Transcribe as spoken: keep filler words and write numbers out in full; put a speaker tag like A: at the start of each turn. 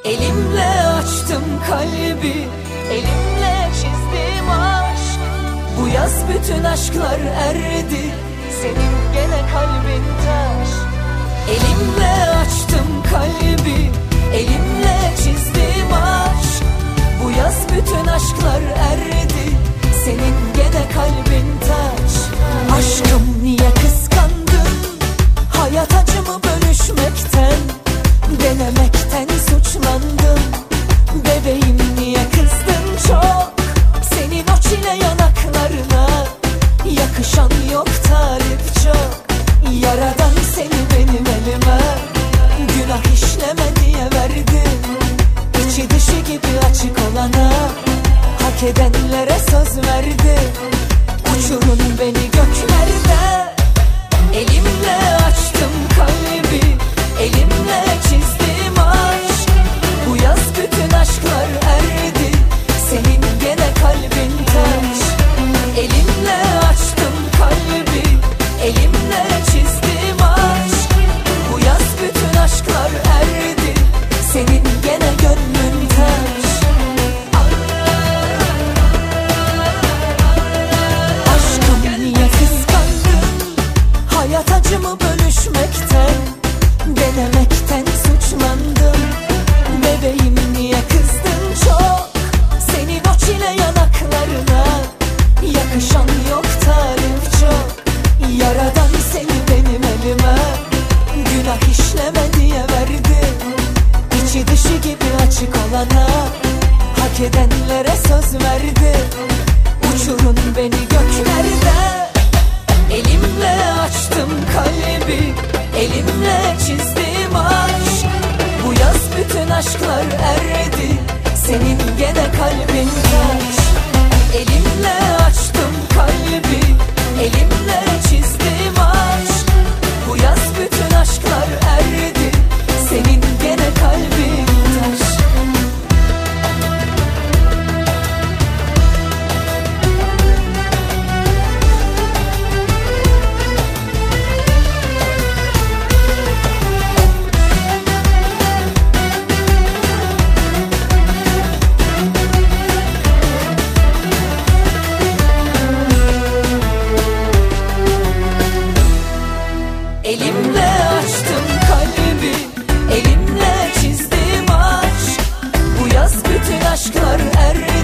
A: Elimle açtım kalbi, elimle çizdim aşk. Bu yaz bütün aşklar erdi, senin gene kalbin taş. Elimle açtım kalbi, elimle çizdim aşk. Bu yaz bütün aşklar erdi, senin gene kalbin taş. Aşkım niye kıskandın, hayat acımı bölüşmekten, denemekten suçlandım. Bebeğim niye kızdın çok, senin o çile yanaklarına yakışan yok talip çok. Yaradan seni benim elime, günah işleme diye verdim. İçi dışı gibi açık olana, hak edenlere söz verdim. Uçurun beni göklerde, elimle açtım kalbi, elimle çizdim aşk. Bu yaz bütün aşklar erdi, senin gene kalbin taş. Elimle açtım kalbi, elimle çizdim aşk. Bu yaz bütün aşklar erdi, senin gene gönlün taş. Aşkım niye kıskandın, hayat acımı bölüşmekten, denemekten suçlandım. Bebeğim niye kızdın çok, senin o çile yanaklarına yakışan yok talip çok. Yaradan seni benim elime, günah işleme diye verdim. İçi dışı gibi açık olana, hak edenlere söz verdim. Uçurun beni göklerde, elimle açtım kalbi, elimle çizdim aşk. Bu yaz bütün aşklar erdi, senin gene kalbin taş. Elimle açtım kalbi, elimle çizdim aşk. Bu yaz bütün aşklar erdi, senin gene kalbin taş. Elimle açtım kalbi, elimle çizdim aşk. Bu yaz bütün aşklar erdi,